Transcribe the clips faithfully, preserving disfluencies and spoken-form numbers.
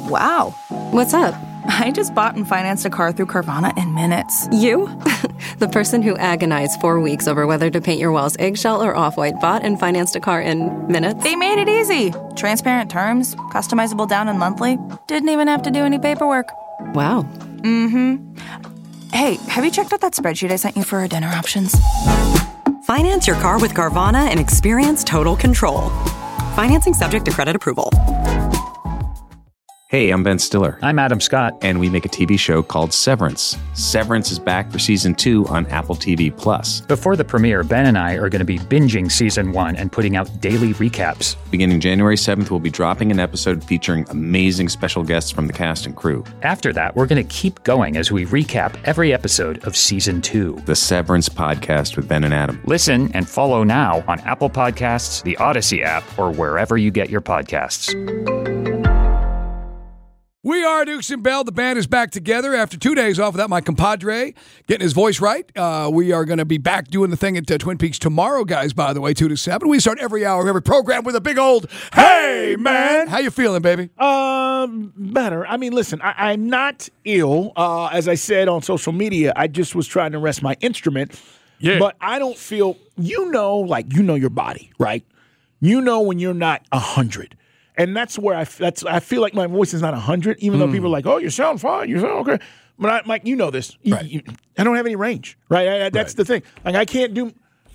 Wow. What's up? I just bought and financed a car through Carvana in minutes. You? The person who agonized four weeks over whether to paint your walls eggshell or off-white bought and financed a car in minutes? They made it easy. Transparent terms, customizable down and monthly. Didn't even have to do any paperwork. Wow. Mm-hmm. Hey, have you checked out that spreadsheet I sent you for our dinner options? Finance your car with Carvana and experience total control. Financing subject to credit approval. Hey, I'm Ben Stiller. I'm Adam Scott. And we make a T V show called Severance. Severance is back for season two on Apple T V Plus. Before the premiere, Ben and I are going to be binging season one and putting out daily recaps. Beginning January seventh, we'll be dropping an episode featuring amazing special guests from the cast and crew. After that, we're going to keep going as we recap every episode of season two. The Severance Podcast with Ben and Adam. Listen and follow now on Apple Podcasts, the Odyssey app, or wherever you get your podcasts. We are Dukes and Bell. The band is back together after two days off without my compadre getting his voice right. Uh, we are going to be back doing the thing at uh, Twin Peaks tomorrow, guys, by the way, two to seven. We start every hour of every program with a big old, hey, man. How you feeling, baby? Um, better. I mean, listen, I, I'm not ill. Uh, as I said on social media, I just was trying to rest my instrument. Yeah. But I don't feel, you know, like you know your body, right? You know when you're not one hundred. And that's where I that's I feel like my voice is not one hundred, even mm. though people are like, oh, you sound fine, you sound okay. But, I, Mike, you know this. You, right. you, I don't have any range, right? I, I, that's right. the thing. Like, I can't do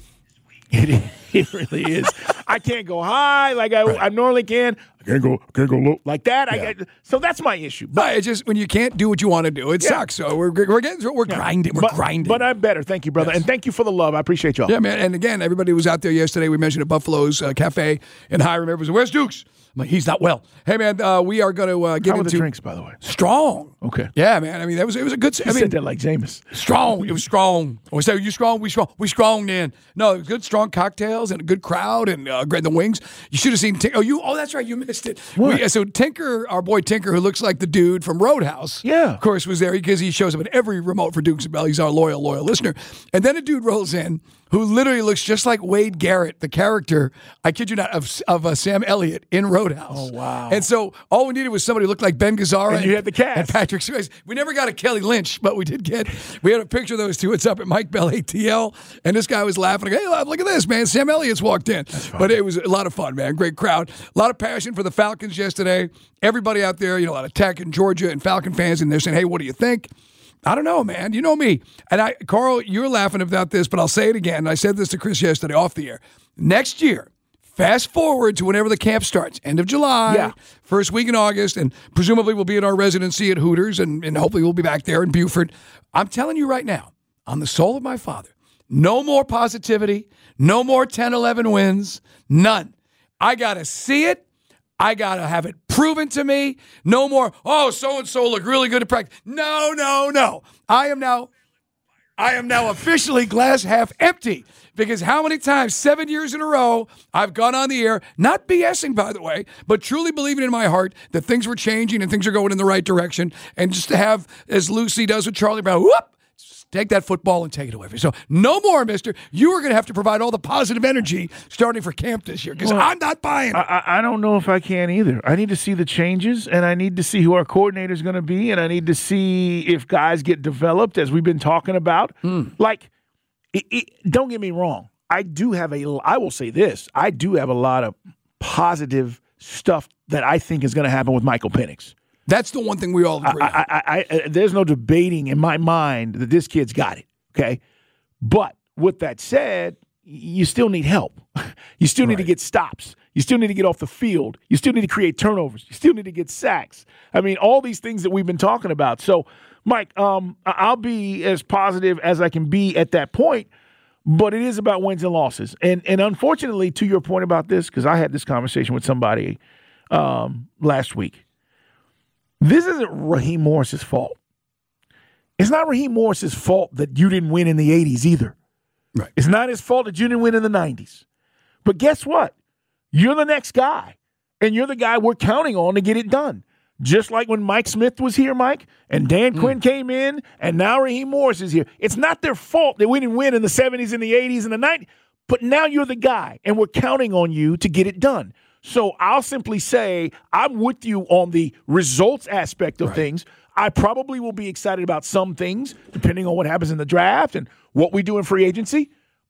– it, it really is. I can't go high like I, right. I normally can. I can't go, I can't go low like that. Yeah. I, so that's my issue. But right, it's just when you can't do what you want to do, it yeah. sucks. So we're we're getting we're yeah. grinding, we're but, grinding. But I'm better, thank you, brother, yes. and thank you for the love. I appreciate y'all. Yeah, man. And again, everybody was out there yesterday. We mentioned at Buffalo's uh, Cafe in Hiram. Everybody was, where's Dukes? I'm like, he's not well. Hey, man, uh, we are going to uh, get How into the drinks, by the way. Strong. Okay. Yeah, man. I mean, that was it was a good. You I mean, said that like Jameis. Strong. It was strong. We say, you strong? We strong. We strong. Then no, it was good, strong cocktails and a good crowd and uh, great the wings. You should have seen. Tink- oh, you. Oh, that's right. You missed it. What? We, so Tinker, our boy Tinker, who looks like the dude from Roadhouse. Yeah. Of course, was there because he shows up at every remote for Dukes and Bell. He's our loyal, loyal listener. And then a dude rolls in who literally looks just like Wade Garrett, the character, I kid you not, of, of uh, Sam Elliott in Roadhouse. Oh, wow. And so all we needed was somebody who looked like Ben Gazzara. And you had the cast. And Patrick Swayze. We never got a Kelly Lynch, but we did get, we had a picture of those two. It's up at Mike Bell A T L. And this guy was laughing. Like, hey, look at this, man. Sam Elliott's walked in. But it was a lot of fun, man. Great crowd. A lot of passion for the Falcons yesterday. Everybody out there, you know, a lot of Tech and Georgia and Falcon fans, and they're saying, hey, what do you think? I don't know, man. You know me. And I, Carl, you're laughing about this, but I'll say it again. I said this to Chris yesterday off the air. Next year, fast forward to whenever the camp starts, end of July, yeah. first week in August, and presumably we'll be in our residency at Hooters, and, and hopefully we'll be back there in Buford. I'm telling you right now, on the soul of my father, no more positivity, no more ten eleven wins, none. I got to see it. I got to have it proven to me. No more, oh, so-and-so look really good at practice. No, no, no. I am now, I am now officially glass half empty because how many times, seven years in a row, I've gone on the air, not BSing, by the way, but truly believing in my heart that things were changing and things are going in the right direction. And just to have, as Lucy does with Charlie Brown, whoop, take that football and take it away from you. So no more, mister. You are going to have to provide all the positive energy starting for camp this year because well, I'm not buying it. I, I don't know if I can either. I need to see the changes, and I need to see who our coordinator is going to be, and I need to see if guys get developed, as we've been talking about. Mm. Like, it, it, don't get me wrong. I do have a – I will say this. I do have a lot of positive stuff that I think is going to happen with Michael Penix. That's the one thing we all agree I, on. I, I, I, there's no debating in my mind that this kid's got it, okay? But with that said, you still need help. You still need right. to get stops. You still need to get off the field. You still need to create turnovers. You still need to get sacks. I mean, all these things that we've been talking about. So, Mike, um, I'll be as positive as I can be at that point, but it is about wins and losses. And, and unfortunately, to your point about this, because I had this conversation with somebody um, last week, this isn't Raheem Morris's fault. It's not Raheem Morris's fault that you didn't win in the eighties either. Right. It's not his fault that you didn't win in the nineties. But guess what? You're the next guy, and you're the guy we're counting on to get it done. Just like when Mike Smith was here, Mike, and Dan mm. Quinn came in, and now Raheem Morris is here. It's not their fault that we didn't win in the seventies and the eighties and the nineties, but now you're the guy, and we're counting on you to get it done. So I'll simply say I'm with you on the results aspect of Right. things. I probably will be excited about some things, depending on what happens in the draft and what we do in free agency.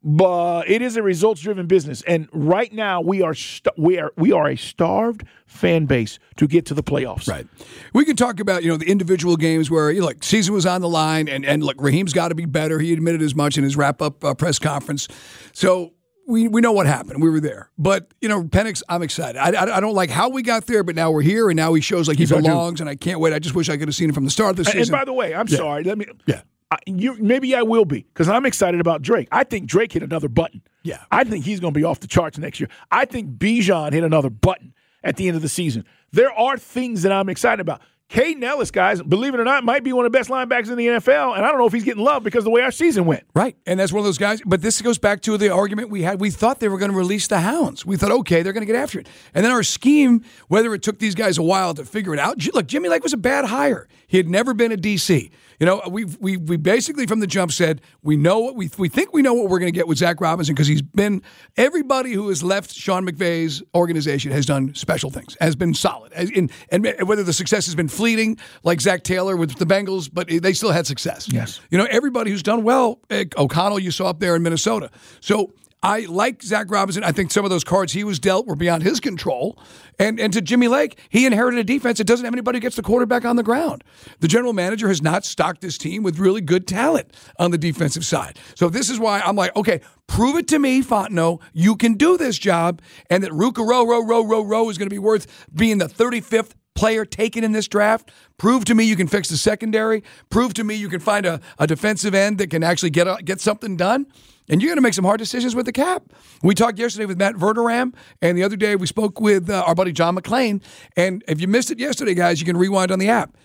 But it is a results-driven business, and right now we are st- we are we are a starved fan base to get to the playoffs. Right. We can talk about, you know, the individual games where, you know, like, season was on the line, and, and look, Raheem's got to be better. He admitted as much in his wrap-up uh, press conference. So we we know what happened. We were there. But, you know, Penix, I'm excited. I, I, I don't like how we got there, but now we're here, and now he shows like he Yes, I do. belongs, and I can't wait. I just wish I could have seen him from the start of the And, season. and by the way, I'm Yeah. sorry. Let me. Yeah. I, you, maybe I will be because I'm excited about Drake. I think Drake hit another button. Yeah. I think he's going to be off the charts next year. I think Bijan hit another button at the end of the season. There are things that I'm excited about. Caden Ellis, guys, believe it or not, might be one of the best linebackers in the N F L, and I don't know if he's getting love because of the way our season went. Right, and that's one of those guys. But this goes back to the argument we had. We thought they were going to release the Hounds. We thought, okay, they're going to get after it. And then our scheme, whether it took these guys a while to figure it out. Look, Jimmy Lake was a bad hire. He had never been a D C. You know, we we we basically from the jump said we know what we we think we know what we're going to get with Zach Robinson because he's been everybody who has left Sean McVay's organization has done special things, has been solid, As in, and whether the success has been fleeting, like Zach Taylor with the Bengals, but they still had success. Yes, you know, everybody who's done well, O'Connell you saw up there in Minnesota. So I like Zach Robinson. I think some of those cards he was dealt were beyond his control. And and to Jimmy Lake, he inherited a defense that doesn't have anybody who gets the quarterback on the ground. The general manager has not stocked this team with really good talent on the defensive side. So this is why I'm like, okay, prove it to me, Fontenot. You can do this job, and that Ruka Row, Row, Row, Row, Row is going to be worth being the thirty-fifth player taken in this draft. Prove to me you can fix the secondary. Prove to me you can find a, a defensive end that can actually get a, get something done. And you're going to make some hard decisions with the cap. We talked yesterday with Matt Verderam, and the other day we spoke with uh, our buddy John McClain. And if you missed it yesterday, guys, you can rewind on the app.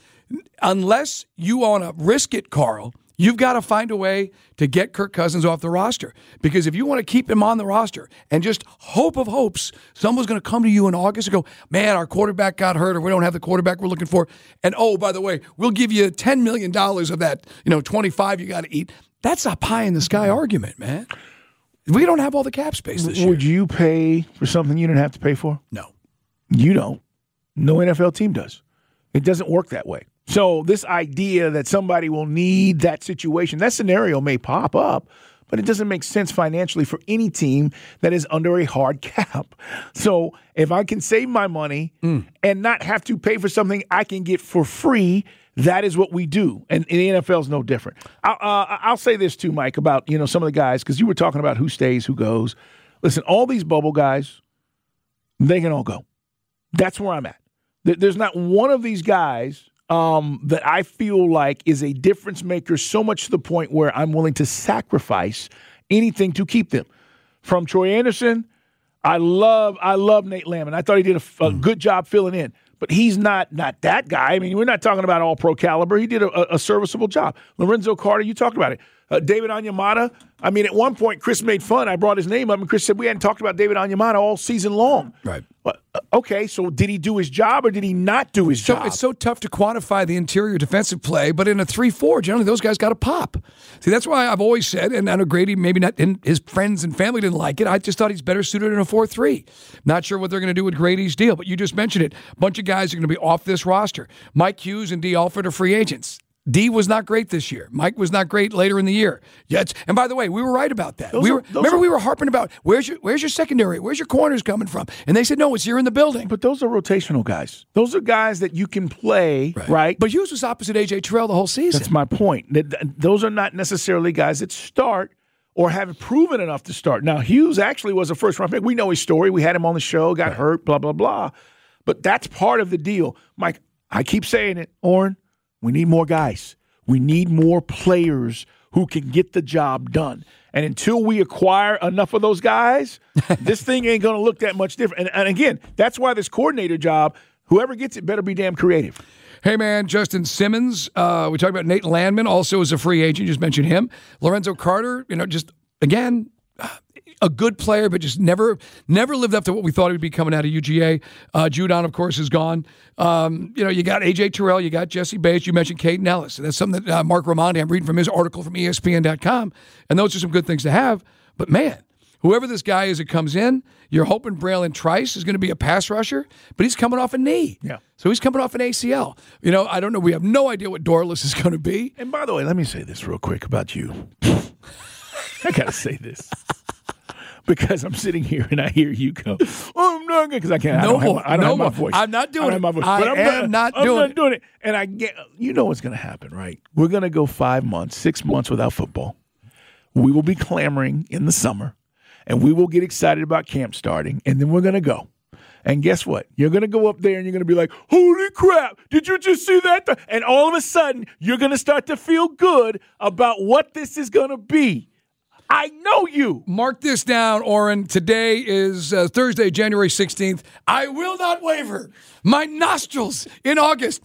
Unless you want to risk it, Carl, you've got to find a way to get Kirk Cousins off the roster. Because if you want to keep him on the roster and just hope of hopes, someone's going to come to you in August and go, man, our quarterback got hurt or we don't have the quarterback we're looking for. And, oh, by the way, we'll give you ten million dollars of that, you know, twenty-five you got to eat. That's a pie-in-the-sky argument, man. We don't have all the cap space this year. Would you pay for something you didn't have to pay for? No. You don't. No N F L team does. It doesn't work that way. So this idea that somebody will need that situation, that scenario may pop up, but it doesn't make sense financially for any team that is under a hard cap. So if I can save my money mm. and not have to pay for something I can get for free, that is what we do, and, and the N F L is no different. I'll, uh, I'll say this too, Mike, about you know some of the guys, because you were talking about who stays, who goes. Listen, all these bubble guys, they can all go. That's where I'm at. There's not one of these guys um, that I feel like is a difference maker so much to the point where I'm willing to sacrifice anything to keep them. From Troy Anderson, I love I love Nate Lamb, and I thought he did a, a mm. good job filling in. But he's not not that guy. I mean, we're not talking about all-pro caliber. He did a, a serviceable job. Lorenzo Carter, you talked about it. Uh, David Onyemata. I mean, at one point, Chris made fun. I brought his name up, and Chris said we hadn't talked about David Onyemata all season long. Right. But, uh, okay, so did he do his job or did he not do his so job? It's so tough to quantify the interior defensive play, but in a three four, generally those guys got to pop. See, that's why I've always said, and I know Grady maybe not, and his friends and family didn't like it. I just thought he's better suited in a four three. Not sure what they're going to do with Grady's deal, but you just mentioned it. A bunch of guys are going to be off this roster. Mike Hughes and D. Alford are free agents. D was not great this year. Mike was not great later in the year. Yet, and by the way, we were right about that. Those we are, were, those remember, are, we were harping about where's your where's your secondary, where's your corners coming from, and they said no, it's here in the building. But those are rotational guys. Those are guys that you can play, right? right? But Hughes was opposite A J Terrell the whole season. That's my point. Those are not necessarily guys that start or have proven enough to start. Now, Hughes actually was a first-round pick. We know his story. We had him on the show, got right. hurt, blah, blah, blah. But that's part of the deal. Mike, I keep saying it, Orrin, we need more guys. We need more players who can get the job done. And until we acquire enough of those guys, this thing ain't going to look that much different. And, and again, that's why this coordinator job, whoever gets it better be damn creative. Hey, man, Justin Simmons. Uh, we talked about Nate Landman, also as a free agent. You just mentioned him. Lorenzo Carter, you know, just, again, a good player, but just never never lived up to what we thought he would be coming out of U G A. Uh, Judon, of course, is gone. Um, you know, you got A J Terrell, you got Jesse Bates, you mentioned Caden Ellis. That's something that uh, Mark Ramondi, I'm reading from his article from E S P N dot com, and those are some good things to have. But, man, Whoever this guy is that comes in, you're hoping Braylon Trice is going to be a pass rusher, but he's coming off a knee. Yeah. So he's coming off an A C L. You know, I don't know. We have no idea what Dorless is going to be. And by the way, let me say this real quick about you. I got to say this. Because I'm sitting here and I hear you go, oh, I'm not good because I can't. No I don't more. have, I don't no have my more. voice. I'm not doing I don't have it. my voice. I But I'm am gonna, not I'm doing not it. doing it. And I get, you know what's going to happen, right? We're going to go five months, six months without football. We will be clamoring in the summer, and we will get excited about camp starting, and then we're going to go. And guess what? You're going to go up there and you're going to be like, holy crap, did you just see that? And all of a sudden, you're going to start to feel good about what this is going to be. I know you. Mark this down, Oren. Today is uh, Thursday, January sixteenth. I will not waver. My nostrils in August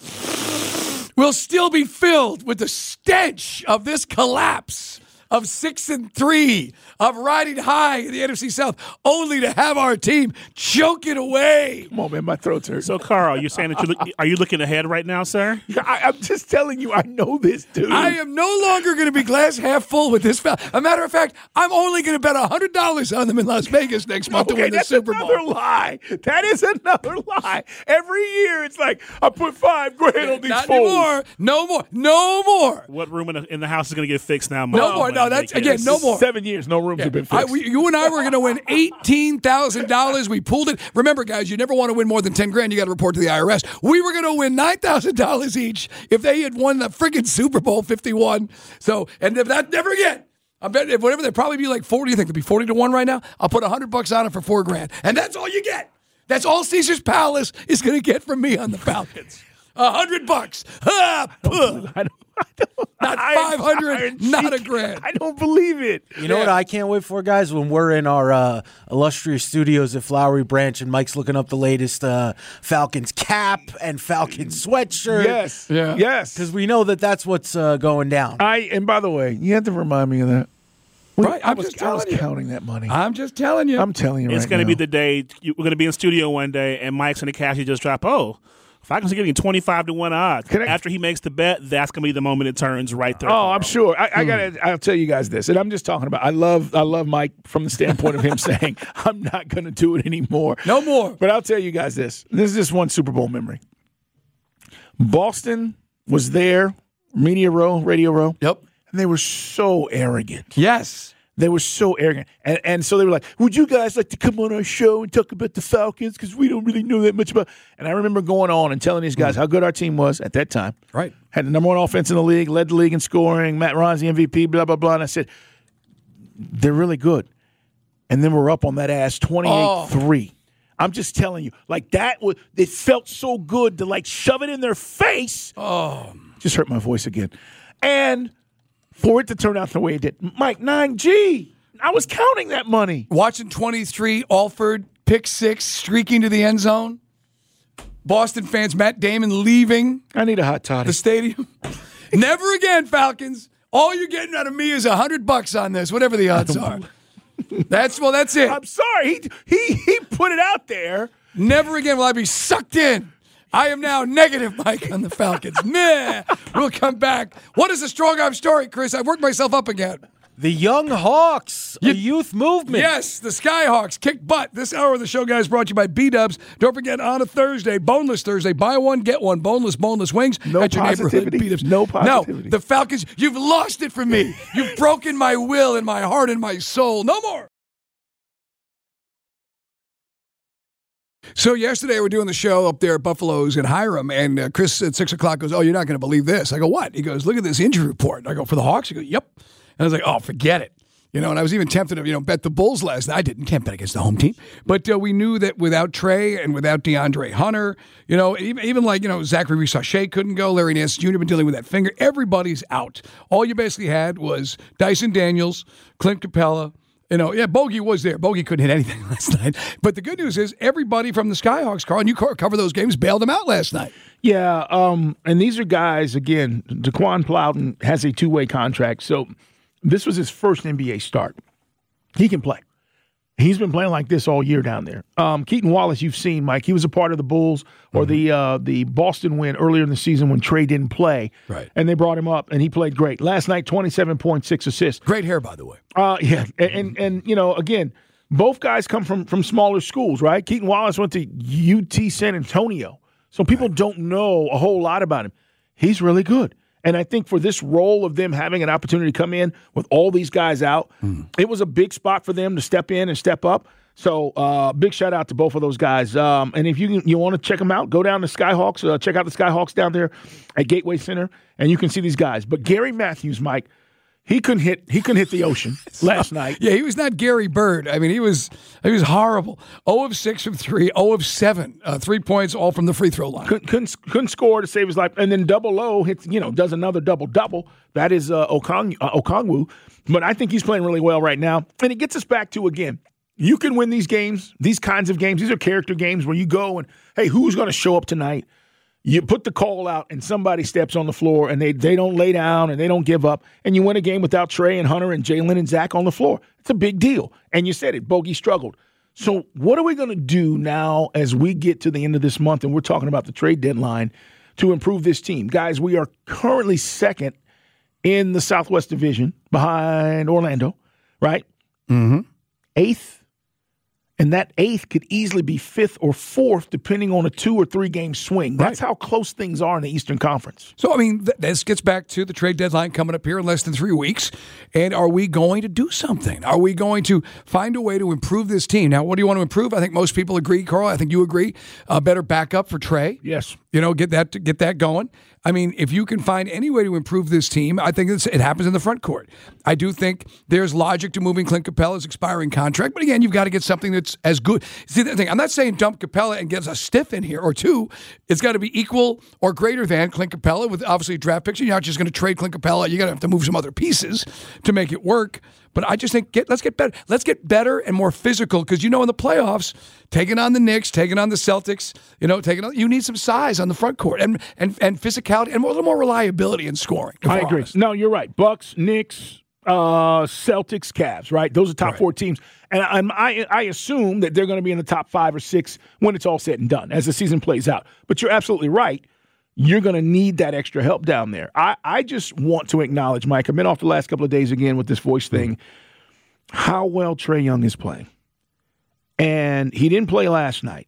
will still be filled with the stench of this collapse of six and three, of riding high in the N F C South, only to have our team choke it away. Come on, man, my throat's hurt. So, Carl, you're saying that you look, are you looking ahead right now, sir? I, I'm just telling you, I know this, dude. I am no longer going to be glass half full with this foul. A matter of fact, I'm only going to bet one hundred dollars on them in Las Vegas next month okay, to win the that's Super Bowl. another lie. That is another lie. Every year, it's like, I put five grand on these Not fools. anymore. No more. No more. What room in the, in the house is going to get fixed now, Mike? No more. No, that's, again, no more. Seven years, no rooms have been I, fixed. we, you and I were going to win eighteen thousand dollars. We pulled it. Remember, guys, you never want to win more than ten grand. You got to report to the I R S. We were going to win nine thousand dollars each if they had won the freaking Super Bowl fifty-one. So, and if that never again. I bet if whatever, they'd probably be like forty. You think they'd be forty to one right now? I'll put one hundred bucks on it for four grand. And that's all you get. That's all Caesar's Palace is going to get from me on the Falcons. A hundred bucks. Ah, I don't, I don't, not five hundred, not a grand. I don't believe it. You know yeah. what I can't wait for, guys? When we're in our uh, illustrious studios at Flowery Branch and Mike's looking up the latest uh, Falcons cap and Falcons sweatshirt. Yes. Yeah. Yes. Because we know that that's what's uh, going down. I And by the way, you have to remind me of that. We, Right, I I'm was, just I was telling you. counting that money. I'm just telling you. I'm telling you right It's going to now. be the day you, we're going to be in studio one day, and Mike's going to cash. He just drop. Oh, Falcons are getting twenty-five to one odds. I, After he makes the bet, that's going to be the moment it turns right there. Oh, I'm sure. I, I gotta. I'll tell you guys this, and I'm just talking about. I love. I love Mike from the standpoint of him saying, "I'm not going to do it anymore. No more." But I'll tell you guys this. This is just one Super Bowl memory. Boston was there, Media Row, Radio Row. Yep. And they were so arrogant. Yes. They were so arrogant. And and so they were like, would you guys like to come on our show and talk about the Falcons? Because we don't really know that much about. And I remember going on and telling these guys mm. how good our team was at that time. Right. Had the number one offense in the league, led the league in scoring. Matt Ryan's the M V P, blah, blah, blah. And I said, they're really good. And then we're up on that ass twenty-eight three. Oh. I'm just telling you. Like that, was, it felt so good to like shove it in their face. Oh. Just hurt my voice again. And for it to turn out the way it did. Mike, nine G. I was counting that money. Watching twenty-three, Alford, pick six, streaking to the end zone. Boston fans, Matt Damon leaving. I need a hot toddy. The stadium. Never again, Falcons. All you're getting out of me is a hundred bucks on this, whatever the odds are. That's well, that's it. I'm sorry. He, he, he put it out there. Never again will I be sucked in. I am now negative, Mike, on the Falcons. Meh. We'll come back. What is the strong arm story, Chris? I've worked myself up again. The Young Hawks, a youth movement. Yes, the Skyhawks kick butt. This hour of the show, guys, brought to you by B-Dubs. Don't forget, on a Thursday, Boneless Thursday, buy one, get one. Boneless, boneless wings no at your neighborhood B-Dubs. No positivity. No, the Falcons, you've lost it for me. You've broken my will and my heart and my soul. No more. So yesterday we're doing the show up there at Buffalo's in Hiram, and uh, Chris at six o'clock goes, oh, you're not going to believe this. I go, what? He goes, look at this injury report. And I go, for the Hawks? He goes, yep. And I was like, oh, forget it. You know, and I was even tempted to, you know, bet the Bulls last night. I didn't. Can't bet against the home team. But uh, we knew that without Trey and without DeAndre Hunter, you know, even, even like, you know, Zachary Reese-Sachet couldn't go. Larry Nance Junior been dealing with that finger. Everybody's out. All you basically had was Dyson Daniels, Clint Capella. You know, yeah, Bogey was there. Bogey couldn't hit anything last night. But the good news is everybody from the Skyhawks, Carl, and you cover those games, bailed them out last night. Yeah, um, and these are guys, again, Daquan Plowden has a two-way contract, so this was his first N B A start. He can play. He's been playing like this all year down there. Um, Keaton Wallace, you've seen, Mike. He was a part of the Bulls or mm-hmm. the uh, the Boston win earlier in the season when Trey didn't play. Right. And they brought him up, and he played great. Last night, twenty-seven point six assists. Great hair, by the way. Uh, yeah. And, and, and, you know, again, both guys come from, from smaller schools, right? Keaton Wallace went to U T San Antonio. So people right. don't know a whole lot about him. He's really good. And I think for this role of them having an opportunity to come in with all these guys out, mm. it was a big spot for them to step in and step up. So uh, big shout out to both of those guys. Um, and if you you want to check them out, go down to Skyhawks. Uh, check out the Skyhawks down there at Gateway Center, and you can see these guys. But Gary Matthews, Mike, he couldn't hit. He couldn't hit the ocean last night. Yeah, he was not Gary Bird. I mean, he was he was horrible. zero of six from three, zero of seven, uh, three points, all from the free throw line. Couldn't, couldn't couldn't score to save his life, and then double low hits. You know, does another double double. That is uh, Okong, uh, Okongwu. But I think he's playing really well right now, and it gets us back to again. You can win these games, these kinds of games. These are character games where you go and hey, who's going to show up tonight? You put the call out and somebody steps on the floor and they they don't lay down and they don't give up. And you win a game without Trey and Hunter and Jalen and Zach on the floor. It's a big deal. And you said it, Bogey struggled. So what are we going to do now as we get to the end of this month and we're talking about the trade deadline to improve this team? Guys, we are currently second in the Southwest Division behind Orlando, right? Mm-hmm. Eighth. And that eighth could easily be fifth or fourth, depending on a two or three game swing. That's right. How close things are in the Eastern Conference. So, I mean, th- this gets back to the trade deadline coming up here in less than three weeks. And are we going to do something? Are we going to find a way to improve this team? Now, what do you want to improve? I think most people agree, Carl. I think you agree. A better backup for Trey. Yes. You know, get that get that going. I mean, if you can find any way to improve this team, I think it's, it happens in the front court. I do think there's logic to moving Clint Capella's expiring contract, but again, you've got to get something that's as good. See, the thing, I'm not saying dump Capella and get a stiff in here or two. It's got to be equal or greater than Clint Capella with obviously a draft pick. You're not just going to trade Clint Capella. You're going to have to move some other pieces to make it work. But I just think get let's get better. Let's get better and more physical because you know in the playoffs, taking on the Knicks, taking on the Celtics, you know, taking on, you need some size on the front court and and and physicality and a little more reliability in scoring. I agree. Honest. No, you're right. Bucks, Knicks, uh, Celtics, Cavs. Right, those are top right. four teams, and I, I I assume that they're going to be in the top five or six when it's all said and done as the season plays out. But you're absolutely right. You're going to need that extra help down there. I, I just want to acknowledge, Mike, I've been off the last couple of days again with this voice thing, how well Trey Young is playing. And he didn't play last night.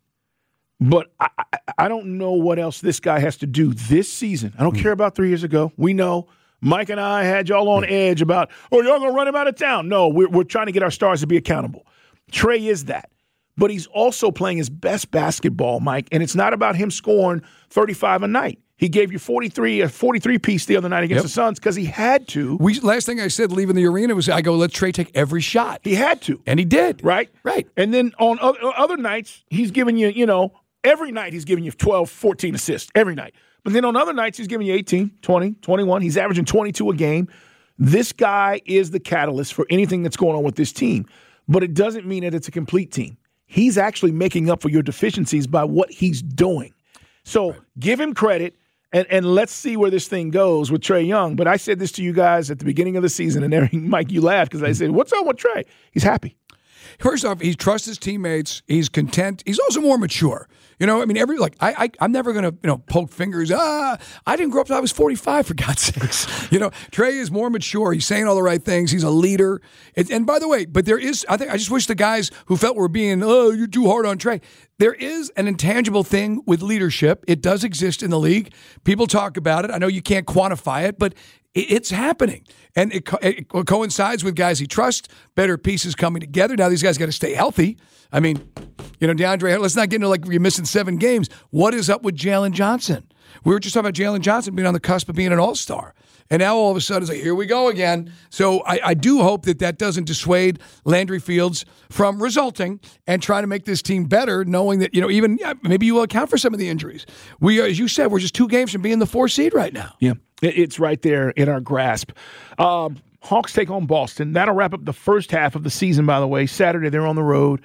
But I, I, I don't know what else this guy has to do this season. I don't mm. care about three years ago. We know Mike and I had y'all on edge about, oh, y'all going to run him out of town. No, we're, we're trying to get our stars to be accountable. Trey is that. But he's also playing his best basketball, Mike, and it's not about him scoring thirty-five a night. He gave you forty-three, a forty-three piece the other night against yep. the Suns because he had to. We last thing I said leaving the arena was, I go, let Trey take every shot. He had to. And he did. Right? Right. And then on other, other nights, he's giving you, you know, every night he's giving you twelve, fourteen assists, every night. But then on other nights, he's giving you eighteen, twenty, twenty-one. He's averaging twenty-two a game. This guy is the catalyst for anything that's going on with this team. But it doesn't mean that it's a complete team. He's actually making up for your deficiencies by what he's doing. So right. give him credit, and, and let's see where this thing goes with Trey Young. But I said this to you guys at the beginning of the season, and there, Mike, you laughed because I said, what's up with Trey? He's happy. First off, he trusts his teammates. He's content. He's also more mature. You know, I mean, every like I, I I'm never gonna you know poke fingers. Ah, I didn't grow up till I was forty-five. For God's sakes, you know, Trey is more mature. He's saying all the right things. He's a leader. And, and by the way, but there is. I think I just wish the guys who felt we're being oh you're too hard on Trey. There is an intangible thing with leadership. It does exist in the league. People talk about it. I know you can't quantify it, but it's happening. And it, co- it coincides with guys he trusts, better pieces coming together. Now these guys got to stay healthy. I mean, you know, DeAndre, let's not get into like you're missing seven games. What is up with Jalen Johnson? We were just talking about Jalen Johnson being on the cusp of being an all-star. And now all of a sudden it's like, here we go again. So I, I do hope that that doesn't dissuade Landry Fields from resulting and trying to make this team better, knowing that, you know, even yeah, maybe you will account for some of the injuries. We, as you said, we're just two games from being the four seed right now. Yeah, it's right there in our grasp. Um, Hawks take on Boston. That'll wrap up the first half of the season, by the way. Saturday, they're on the road.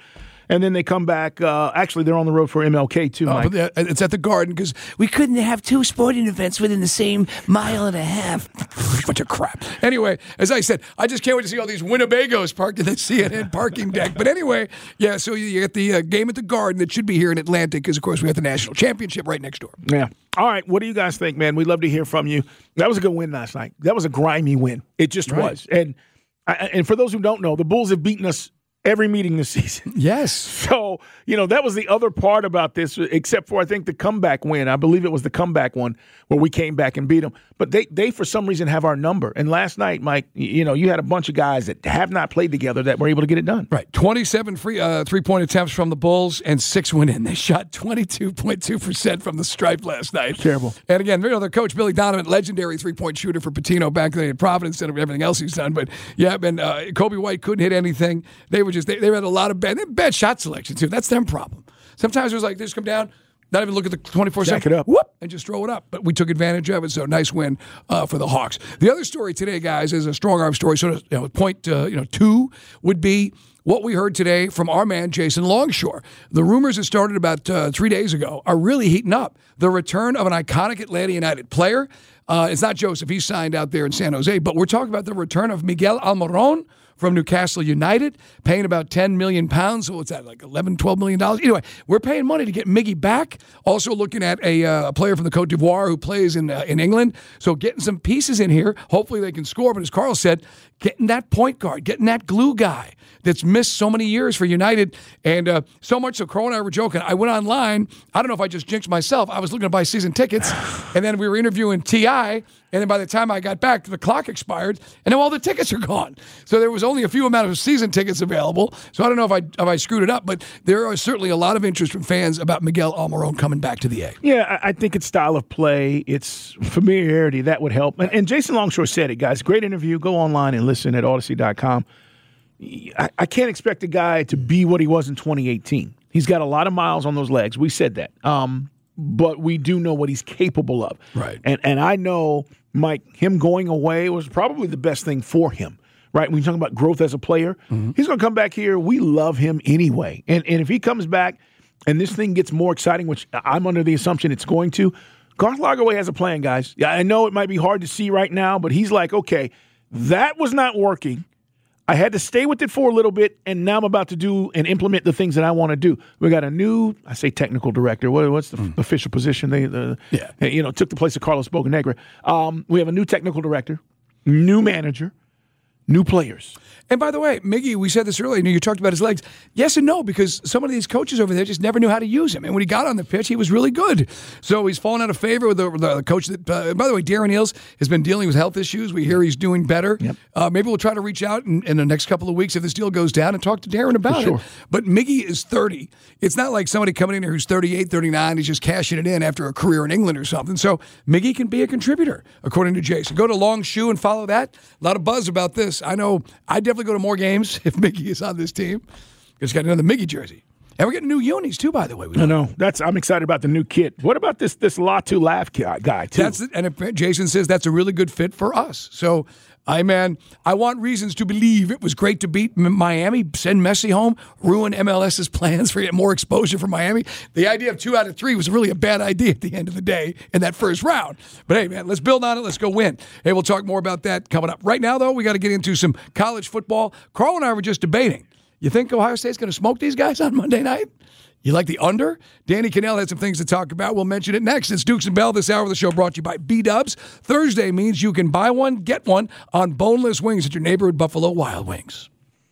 and then they come back. Uh, actually, they're on the road for M L K too, Oh, Mike. but it's at the Garden because we couldn't have two sporting events within the same mile and a half. Bunch of crap. Anyway, as I said, I just can't wait to see all these Winnebagos parked in the C N N parking deck. But anyway, yeah, so you get the uh, game at the Garden that should be here in Atlantic because, of course, we have the national championship right next door. Yeah. All right. What do you guys think, man? We'd love to hear from you. That was a good win last night. That was a grimy win. It just Right. was. And and for those who don't know, the Bulls have beaten us every meeting this season. Yes. So, you know, that was the other part about this, except for, I think, the comeback win. I believe it was the comeback one where we came back and beat them. But they, they for some reason, have our number. And last night, Mike, you know, you had a bunch of guys that have not played together that were able to get it done. Right. twenty-seven free uh, three-point attempts from the Bulls and six went in. They shot twenty-two point two percent from the stripe last night. Terrible. And again, you know, their coach, Billy Donovan, legendary three-point shooter for Patino back then at Providence and everything else he's done. But, yeah, and uh, Kobe White couldn't hit anything. They were just, they, they had a lot of bad, they had bad shot selection, too. That's their problem. Sometimes it was like, they just come down, not even look at the twenty-four Jack seconds, it up. whoop, and just throw it up. But we took advantage of it, so nice win uh, for the Hawks. The other story today, guys, is a strong arm story. So, you know, point uh, you know two would be what we heard today from our man Jason Longshore. The rumors that started about uh, three days ago are really heating up. The return of an iconic Atlanta United player. Uh, it's not Joseph; he's signed out there in San Jose. But we're talking about the return of Miguel Almiron from Newcastle United, paying about ten million pounds. So what's that, like eleven, twelve million dollars? Anyway, we're paying money to get Miggy back. Also looking at a, uh, a player from the Cote d'Ivoire who plays in uh, in England. So getting some pieces in here. Hopefully they can score. But as Carl said, getting that point guard, getting that glue guy that's missed so many years for United. And uh, so much so, Carl and I were joking. I went online. I don't know if I just jinxed myself. I was looking to buy season tickets. And then we were interviewing T I And then by the time I got back, the clock expired. And now all the tickets are gone. So there was only a few amount of season tickets available. So I don't know if I if I screwed it up. But there are certainly a lot of interest from fans about Miguel Almiron coming back to the A. Yeah, I I think it's style of play. It's familiarity. That would help. And, and Jason Longshore said it, guys. Great interview. Go online and listen at Odyssey dot com. I, I can't expect a guy to be what he was in twenty eighteen. He's got a lot of miles on those legs. We said that. Um, but we do know what he's capable of. Right. And and I know, Mike, him going away was probably the best thing for him. Right? When you talk about growth as a player, mm-hmm. he's going to come back here. We love him anyway. And and if he comes back and this thing gets more exciting, which I'm under the assumption it's going to, Garth Lagerwey has a plan, guys. Yeah, I know it might be hard to see right now, but he's like, okay, that was not working. I had to stay with it for a little bit, and now I'm about to do and implement the things that I want to do. We got a new, I say technical director. What, what's the mm. official position? They, the, yeah. you know, took the place of Carlos Bocanegra. Um, we have a new technical director, new manager, new players. And by the way, Miggy, we said this earlier, you talked about his legs. Yes and no, because some of these coaches over there just never knew how to use him. And when he got on the pitch, he was really good. So he's fallen out of favor with the, the coach. That, uh, by the way, Darren Eales has been dealing with health issues. We hear he's doing better. Yep. Uh, maybe we'll try to reach out in, in the next couple of weeks if this deal goes down and talk to Darren about sure. it. But Miggy is thirty. It's not like somebody coming in here who's thirty-eight, thirty-nine. He's just cashing it in after a career in England or something. So Miggy can be a contributor, according to Jason. Go to Long Shoe and follow that. A lot of buzz about this. I know I definitely go to more games if Miggy is on this team. He's got another Miggy jersey. And we're getting new unis, too, by the way. I know. That's I'm excited about the new kit. What about this this Latu Laugh guy, too? That's And if Jason says that's a really good fit for us. So, I man, I want reasons to believe it was great to beat Miami, send Messi home, ruin MLS's plans for more exposure for Miami. The idea of two out of three was really a bad idea at the end of the day in that first round. But hey, man, let's build on it. Let's go win. Hey, we'll talk more about that coming up. Right now, though, we got to get into some college football. Carl and I were just debating. You think Ohio State's going to smoke these guys on Monday night? You like the under? Danny Cannell had some things to talk about. We'll mention it next. It's Dukes and Bell. This hour of the show brought to you by B-Dubs. Thursday means you can buy one, get one on boneless wings at your neighborhood Buffalo Wild Wings.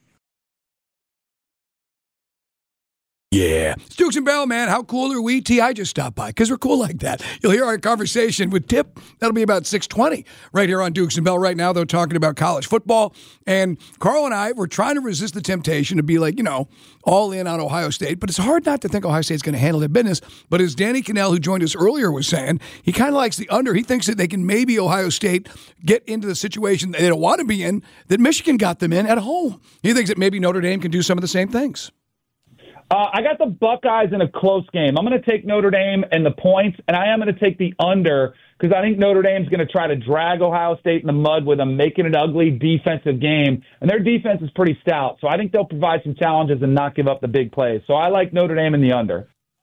Yeah. It's Dukes and Bell, man. How cool are we? T I just stopped by because we're cool like that. You'll hear our conversation with Tip. That'll be about six twenty right here on Dukes and Bell. Right now, they're talking about college football. And Carl and I were trying to resist the temptation to be like, you know, all in on Ohio State. But it's hard not to think Ohio State's going to handle their business. But as Danny Cannell, who joined us earlier, was saying, he kind of likes the under. He thinks that they can maybe Ohio State get into the situation that they don't want to be in, that Michigan got them in at home. He thinks that maybe Notre Dame can do some of the same things. Uh, I got the Buckeyes in a close game. I'm going to take Notre Dame and the points, and I am going to take the under because I think Notre Dame's going to try to drag Ohio State in the mud with them, making it an ugly defensive game. And their defense is pretty stout. So I think they'll provide some challenges and not give up the big plays. So I like Notre Dame in the under.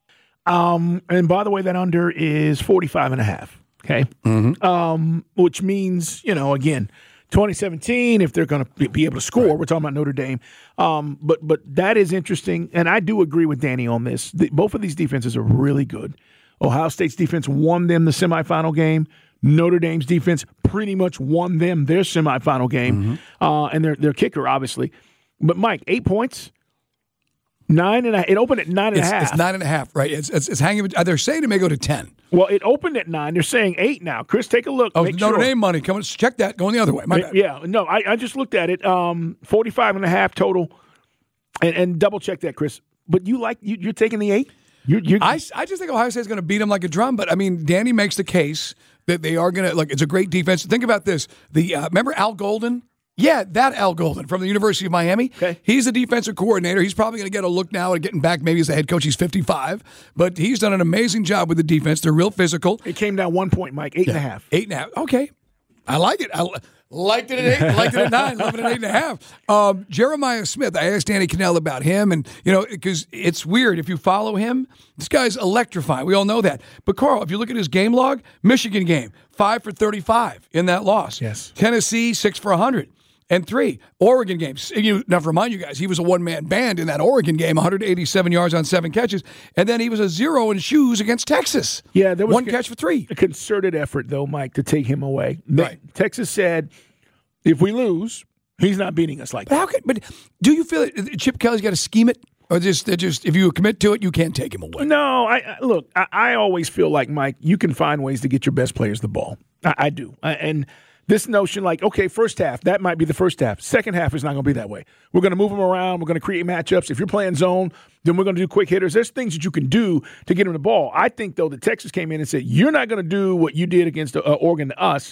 Um, and by the way, that under is forty-five and a half. Okay. Mm-hmm. Um, which means, you know, again, twenty seventeen, if they're going to be able to score, right. We're talking about Notre Dame. Um, but but that is interesting, and I do agree with Danny on this. The, both of these defenses are really good. Ohio State's defense won them the semifinal game. Notre Dame's defense pretty much won them their semifinal game, mm-hmm. uh, and their their kicker, obviously. But, Mike, eight points? Nine and a, it opened at nine and it's, a half. It's nine and a half, right? It's, it's, it's hanging. They're saying it may go to ten. Well, it opened at nine. They're saying eight now. Chris, take a look. Oh, Make Notre sure. Dame money. Come on, check that. Going the other way. My bad. Yeah, no, I, I just looked at it. Um, forty-five and a half total, and, and double check that, Chris. But you like you, you're taking the eight? You're, you're, I, I just think Ohio State's going to beat them like a drum. But I mean, Danny makes the case that they are going to. Like, it's a great defense. Think about this. The uh, remember Al Golden. Yeah, that Al Golden from the University of Miami. Okay. He's the defensive coordinator. He's probably going to get a look now at getting back maybe as the head coach. He's fifty-five. But he's done an amazing job with the defense. They're real physical. It came down one point, Mike. Eight yeah. and a half. Eight and a half. Okay. I like it. I liked it at eight. Liked it at nine. Love it at eight and a half. Um, Jeremiah Smith. I asked Danny Cannell about him. And, you know, because it's weird. If you follow him, this guy's electrifying. We all know that. But, Carl, if you look at his game log, Michigan game, five for thirty-five in that loss. Yes. Tennessee, six for one hundred. And three, Oregon games. You, now, to remind you guys, he was a one-man band in that Oregon game, one hundred eighty-seven yards on seven catches. And then he was a zero in shoes against Texas. Yeah, there was one con- catch for three. A concerted effort, though, Mike, to take him away. Right. Texas said, if we lose, he's not beating us like but that. How can, but do you feel that Chip Kelly's got to scheme it? Or just, just if you commit to it, you can't take him away? No, I, I look, I, I always feel like, Mike, you can find ways to get your best players the ball. I, I do. I, and this notion, like, okay, first half, that might be the first half. Second half is not going to be that way. We're going to move them around. We're going to create matchups. If you're playing zone, then we're going to do quick hitters. There's things that you can do to get them the ball. I think, though, that Texas came in and said, you're not going to do what you did against uh, Oregon to us,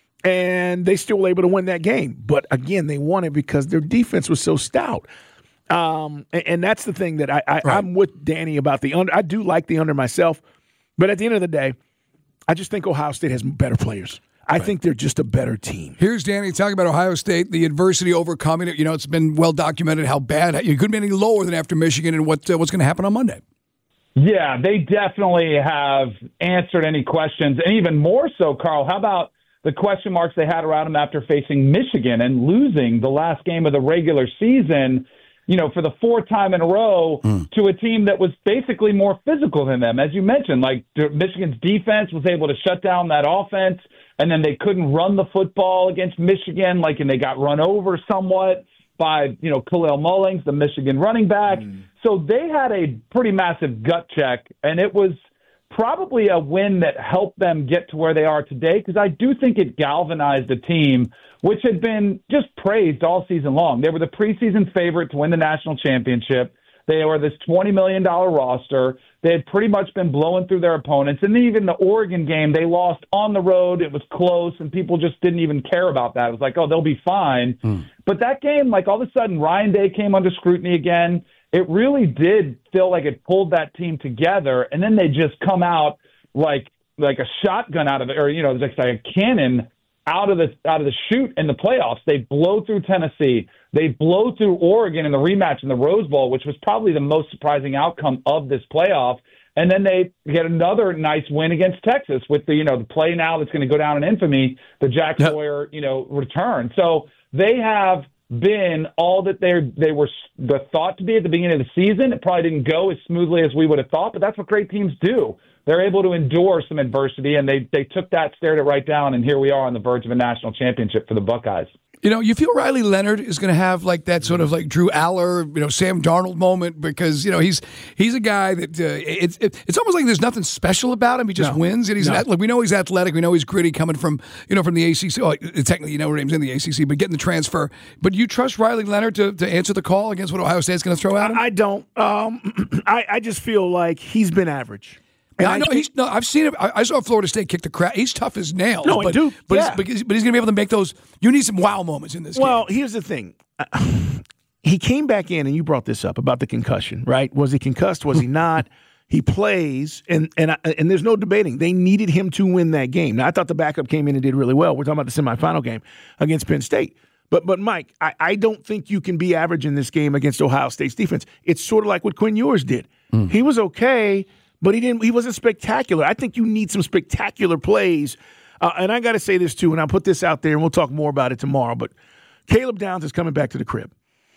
and they still were able to win that game. But, again, they won it because their defense was so stout. Um, and, and that's the thing that I, I, right. I'm with Danny about the under. I do like the under myself. But at the end of the day, I just think Ohio State has better players. I right. think they're just a better team. Here's Danny talking about Ohio State, the adversity overcoming it. You know, it's been well documented how bad it couldn't be any lower than after Michigan, and what uh, what's going to happen on Monday. Yeah, they definitely have answered any questions, and even more so, Carl. How about the question marks they had around them after facing Michigan and losing the last game of the regular season? You know, for the fourth time in a row mm. to a team that was basically more physical than them, as you mentioned. Like Michigan's defense was able to shut down that offense. And then they couldn't run the football against Michigan, like, and they got run over somewhat by, you know, Khalil Mullings, the Michigan running back. Mm. So they had a pretty massive gut check, and it was probably a win that helped them get to where they are today, because I do think it galvanized a team which had been just praised all season long. They were the preseason favorite to win the national championship. They were this twenty million dollars roster. They had pretty much been blowing through their opponents. And even the Oregon game, they lost on the road. It was close, and people just didn't even care about that. It was like, oh, they'll be fine. Mm. But that game, like all of a sudden, Ryan Day came under scrutiny again. It really did feel like it pulled that team together. And then they just come out like like a shotgun out of it, or, you know, like a cannon out of the out of the chute in the playoffs. They blow through Tennessee. They blow through Oregon in the rematch in the Rose Bowl, which was probably the most surprising outcome of this playoff. And then they get another nice win against Texas with the, you know, the play now that's going to go down in infamy, the Jack yep. Sawyer, you know, return. So they have been all that they they were the thought to be at the beginning of the season. It probably didn't go as smoothly as we would have thought, but that's what great teams do. They're able to endure some adversity, and they they took that, stared it right down, and here we are on the verge of a national championship for the Buckeyes. You know, you feel Riley Leonard is going to have like that sort of like Drew Aller, you know, Sam Darnold moment, because, you know, he's he's a guy that uh, it's it, it's almost like there's nothing special about him. He just no. wins, and he's no. an, like we know he's athletic, we know he's gritty, coming from you know from the A C C. Well, technically, you know, Notre Dame's in the A C C, but getting the transfer. But you trust Riley Leonard to, to answer the call against what Ohio State's going to throw at him? I, I don't. Um, I I just feel like he's been average. And I know he's. No, I've seen him. I, I saw Florida State kick the crap. He's tough as nails. No, but, I do. But, yeah. he's, but, he's, but he's going to be able to make those. You need some wow moments in this well, game. Well, here's the thing. Uh, he came back in, and you brought this up about the concussion, right? Was he concussed? Was he not? He plays, and and I, and there's no debating. They needed him to win that game. Now, I thought the backup came in and did really well. We're talking about the semifinal game against Penn State. But, but Mike, I, I don't think you can be average in this game against Ohio State's defense. It's sort of like what Quinn Ewers did. Mm. He was okay, but he didn't. He wasn't spectacular. I think you need some spectacular plays. Uh, and I got to say this, too, and I'll put this out there, and we'll talk more about it tomorrow. But Caleb Downs is coming back to the crib.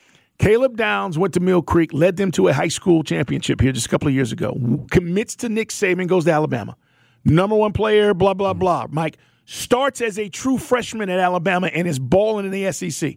Caleb Downs went to Mill Creek, led them to a high school championship here just a couple of years ago, commits to Nick Saban, goes to Alabama. Number one player, blah, blah, blah. Mike starts as a true freshman at Alabama and is balling in the S E C.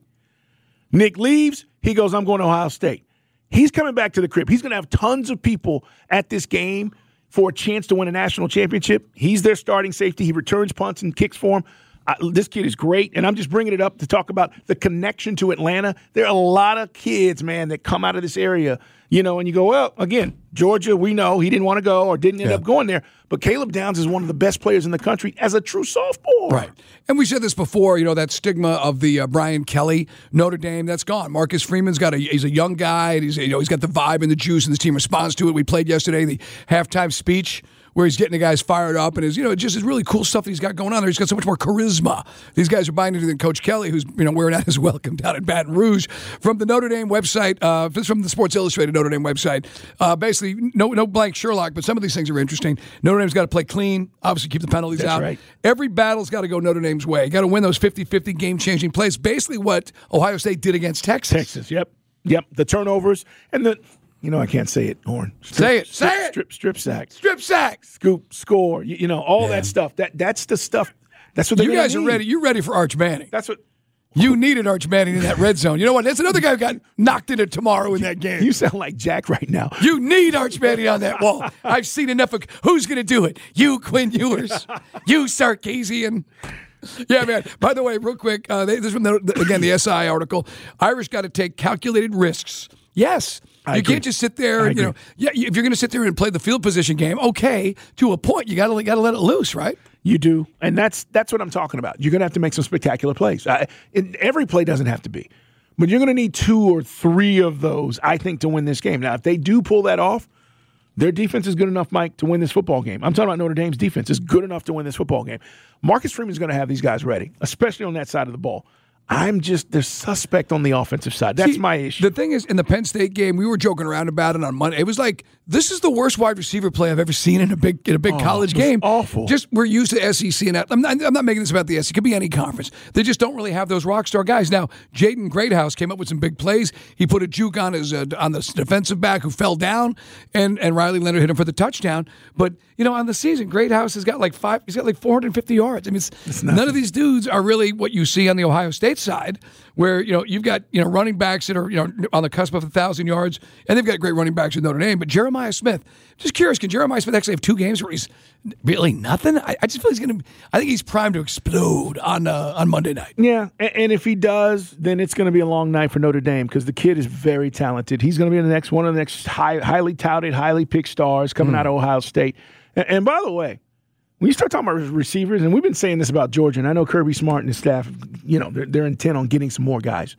Nick leaves. He goes, I'm going to Ohio State. He's coming back to the crib. He's going to have tons of people at this game for a chance to win a national championship. He's their starting safety. He returns punts and kicks for him. Uh, this kid is great, and I'm just bringing it up to talk about the connection to Atlanta. There are a lot of kids, man, that come out of this area, you know, and you go, well, again, Georgia, we know he didn't want to go or didn't end yeah. up going there, but Caleb Downs is one of the best players in the country as a true sophomore. Right. And we said this before, you know, that stigma of the uh, Brian Kelly, Notre Dame, that's gone. Marcus Freeman's got a, he's a young guy, and he's, you know, he's got the vibe and the juice, and the team responds to it. We played yesterday the halftime speech where he's getting the guys fired up, and is, you know, just is really cool stuff that he's got going on there. He's got so much more charisma. These guys are buying into than Coach Kelly, who's, you know, wearing out his welcome down at Baton Rouge. From the Notre Dame website, uh, this is from the Sports Illustrated Notre Dame website. Uh, basically, no no blank Sherlock, but some of these things are interesting. Notre Dame's got to play clean, obviously keep the penalties That's out. Right. Every battle's got to go Notre Dame's way. Got to win those fifty-fifty game-changing plays. Basically what Ohio State did against Texas. Texas, yep. Yep, the turnovers and the – you know, I can't say it, Horn. Strip, say it. Strip, say it. Strip, strip sack. Strip sack. Scoop, score. You, you know, all yeah. that stuff. That That's the stuff. That's what you guys need. are ready. You're ready for Arch Manning. That's what. You needed Arch Manning in that red zone. You know what? That's another guy who got knocked into tomorrow in that game. You sound like Jack right now. You need Arch Manning on that wall. I've seen enough of who's going to do it. You, Quinn Ewers. You, Sarkisian. Yeah, man. By the way, real quick, uh, they, this is from, the, the, again, the S I article. Irish got to take calculated risks. Yes. I you agree. can't just sit there, you know. Yeah, if you're going to sit there and play the field position game, okay, to a point, you got to got to let it loose, right? You do, and that's that's what I'm talking about. You're going to have to make some spectacular plays. I, it, every play doesn't have to be, but you're going to need two or three of those, I think, to win this game. Now, if they do pull that off, their defense is good enough, Mike, to win this football game. I'm talking about Notre Dame's defense is good enough to win this football game. Marcus Freeman's going to have these guys ready, especially on that side of the ball. I'm just, they're suspect on the offensive side. That's See, my issue. The thing is, in the Penn State game, we were joking around about it on Monday. It was like, this is the worst wide receiver play I've ever seen in a big in a big oh, college it was game. Awful. Just, we're used to S E C, and I'm not, I'm not making this about the S E C. It could be any conference. They just don't really have those rock star guys. Now, Jaden Greathouse came up with some big plays. He put a juke on his uh, on the defensive back who fell down, and, and Riley Leonard hit him for the touchdown. But, you know, on the season, Greathouse has got like five, he's got like four hundred fifty yards. I mean, it's, it's none of these dudes are really what you see on the Ohio State side, where, you know, you've got, you know, running backs that are, you know, on the cusp of one thousand yards, and they've got great running backs with Notre Dame. But Jeremiah Smith, just curious, can Jeremiah Smith actually have two games where he's really nothing? I, I just feel he's going to – I think he's primed to explode on uh, on Monday night. Yeah, and, and if he does, then it's going to be a long night for Notre Dame because the kid is very talented. He's going to be in the next one of the next high, highly touted, highly picked stars coming mm. out of Ohio State. And, and by the way, when you start talking about receivers, and we've been saying this about Georgia, and I know Kirby Smart and his staff, you know, they're, they're intent on getting some more guys.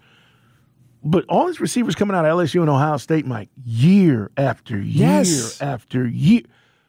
But all these receivers coming out of L S U and Ohio State, Mike, year after year yes. after year.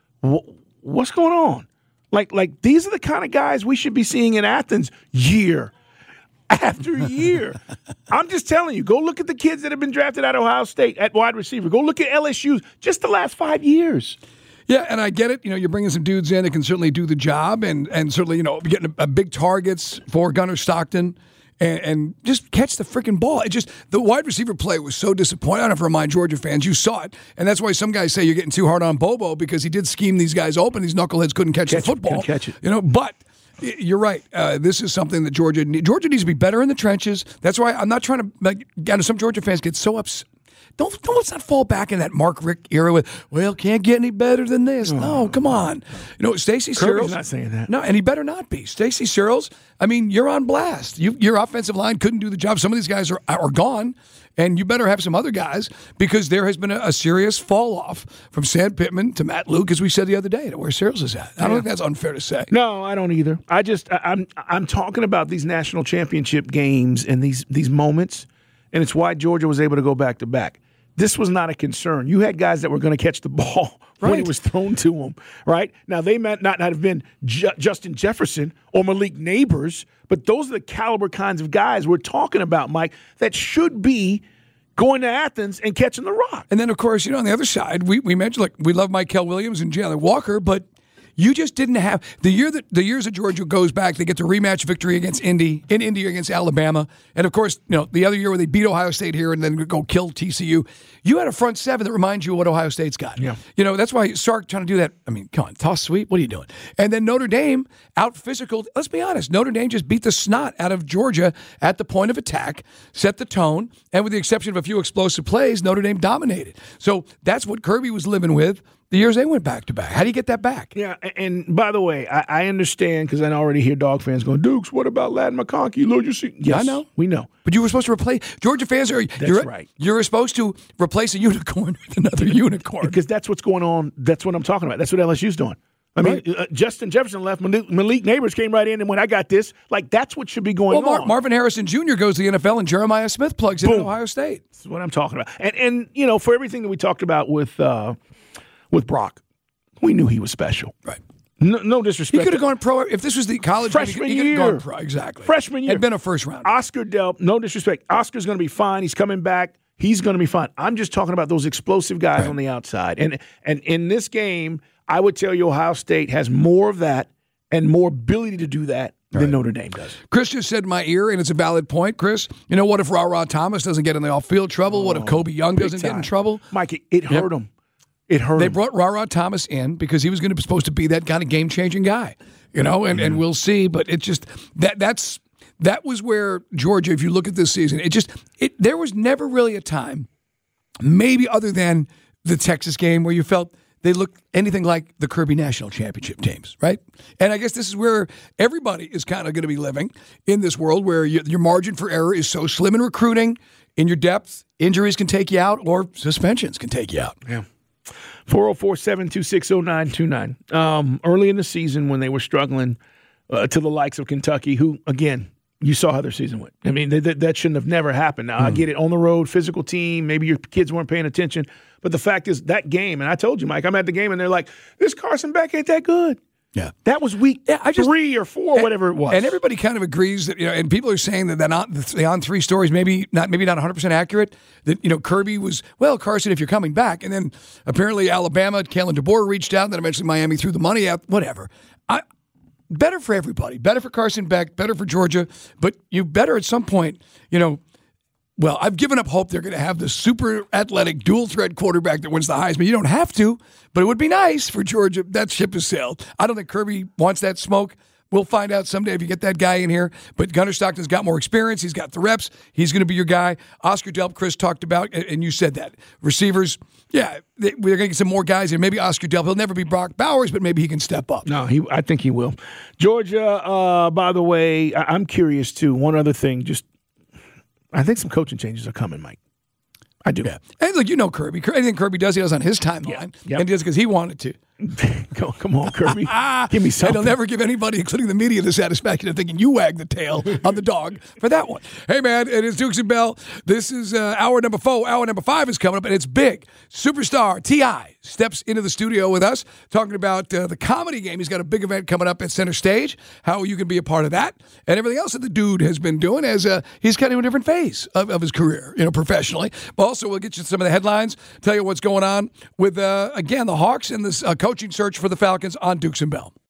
What's going on? Like, like these are the kind of guys we should be seeing in Athens year after year. I'm just telling you, go look at the kids that have been drafted at Ohio State at wide receiver. Go look at L S U just the last five years. Yeah, and I get it. You know, you're bringing some dudes in that can certainly do the job, and and certainly, you know, getting a, a big targets for Gunnar Stockton. And, and just catch the freaking ball. It just the wide receiver play was so disappointing. I don't have to remind Georgia fans, you saw it, and that's why some guys say you're getting too hard on Bobo because he did scheme these guys open. These knuckleheads couldn't catch, catch the football. It, catch it. You know, but you're right. Uh, this is something that Georgia Georgia needs to be better in the trenches. That's why I'm not trying to. Like, you know, some Georgia fans get so upset. Don't, don't let's not fall back in that Mark Richt era with, well, can't get any better than this. Oh, no, come on. You know, Stacey Searles. not saying that. No, and he better not be. Stacey Searles, I mean, you're on blast. You, your offensive line couldn't do the job. Some of these guys are, are gone, and you better have some other guys because there has been a, a serious fall off from Sam Pittman to Matt Luke, as we said the other day, to where Searles is at. I don't yeah. think that's unfair to say. No, I don't either. I just, I, I'm, I'm talking about these national championship games and these, these moments, and it's why Georgia was able to go back to back. this was not a concern. You had guys that were going to catch the ball right. when it was thrown to them, right? Now, they might not have been J- Justin Jefferson or Malik Neighbors, but those are the caliber kinds of guys we're talking about, Mike, that should be going to Athens and catching the rock. And then, of course, you know, on the other side, we, we mentioned, like, we love Mykel Williams and Jalen Walker, but you just didn't have the year that the years that Georgia goes back. They get the rematch victory against Indy in Indy against Alabama, and of course, you know the other year where they beat Ohio State here and then go kill T C U. You had a front seven that reminds you of what Ohio State's got. Yeah, you know that's why Sark trying to do that. I mean, come on, toss sweep. What are you doing? And then Notre Dame out physical. Let's be honest, Notre Dame just beat the snot out of Georgia at the point of attack, set the tone, and with the exception of a few explosive plays, Notre Dame dominated. So that's what Kirby was living with the years they went back to back. How do you get that back? Yeah, and by the way, I, I understand because I already hear Dog fans going, Dukes, what about Ladd McConkey? Lord, you see, yes, I know, we know, but you were supposed to replace Georgia fans. Are that's you're, right? You were supposed to replace a unicorn with another unicorn because that's what's going on. That's what I'm talking about. That's what L S U's doing. I mean, right. uh, Justin Jefferson left. Malik, Malik Neighbors came right in, and when I got this, like that's what should be going well, Mar- on. Marvin Harrison Junior goes to the N F L, and Jeremiah Smith plugs in at Ohio State. That's what I'm talking about. And and you know, for everything that we talked about with uh, with Brock. We knew he was special. Right. No, no disrespect. He could have gone pro. If this was the college freshman game, he year. could have gone pro. Exactly. Freshman year. Had been a first round. Oscar Delp, no disrespect. Oscar's going to be fine. He's coming back. He's going to be fine. I'm just talking about those explosive guys right. on the outside. And and in this game, I would tell you Ohio State has more of that and more ability to do that than right. Notre Dame does. Chris just said in my ear, and it's a valid point, Chris, you know, what if Ra-Ra Thomas doesn't get in the off-field trouble? Oh, what if Kobe Young doesn't time. get in trouble? Mike, it, it hurt yep. him. It hurt They him. brought Ra-Ra Thomas in because he was going to be supposed to be that kind of game-changing guy, you know, and, yeah. and we'll see. But it just that that's that was where Georgia, if you look at this season, it just it there was never really a time, maybe other than the Texas game, where you felt they looked anything like the Kirby National Championship teams, right? And I guess this is where everybody is kind of going to be living in this world where you, your margin for error is so slim in recruiting, in your depth, injuries can take you out, or suspensions can take you out. Yeah. four oh four, seven two six, oh nine two nine. Um, early in the season when they were struggling uh, to the likes of Kentucky, who, again, you saw how their season went. I mean, they, they, that shouldn't have never happened. Now, mm. I get it, on the road, physical team, maybe your kids weren't paying attention. But the fact is, that game, and I told you, Mike, I'm at the game, and they're like, this Carson Beck ain't that good. Yeah. That was week yeah, I just, three or four, and, whatever it was. And everybody kind of agrees that, you know, and people are saying that that on, the on three stories maybe not maybe not one hundred percent accurate, that, you know, Kirby was, well, Carson, if you're coming back. And then apparently Alabama, Kalen DeBoer reached out, and then eventually Miami threw the money out, whatever. I, better for everybody. Better for Carson Beck, better for Georgia. But you better at some point, you know, well, I've given up hope they're going to have the super athletic dual-threat quarterback that wins the Heisman. You don't have to, but it would be nice for Georgia. That ship has sailed. I don't think Kirby wants that smoke. We'll find out someday if you get that guy in here. But Gunnar Stockton's got more experience. He's got the reps. He's going to be your guy. Oscar Delp, Chris talked about, and you said that. Receivers, yeah, they, we're going to get some more guys in. Maybe Oscar Delp. He'll never be Brock Bowers, but maybe he can step up. No, he. I think he will. Georgia, uh, by the way, I, I'm curious, too. One other thing, just I think some coaching changes are coming, Mike. I do. Yeah. And look, you know Kirby. Anything Kirby does, he does on his timeline. Yeah. Yep. And he does because he wanted to. Come on, Kirby. Give me something. And he'll never give anybody, including the media, the satisfaction of thinking you wag the tail on the dog for that one. Hey, man, it is Dukes and Bell. This is uh, hour number four. Hour number five is coming up, and it's big. Superstar T I steps into the studio with us, talking about uh, the comedy game. He's got a big event coming up at Center Stage, how you can be a part of that, and everything else that the dude has been doing as uh, he's kind of in a different phase of, of his career, you know, professionally. But also, we'll get you some of the headlines, tell you what's going on with, uh, again, the Hawks and this uh, coaching search for the Falcons on Dukes and Bell.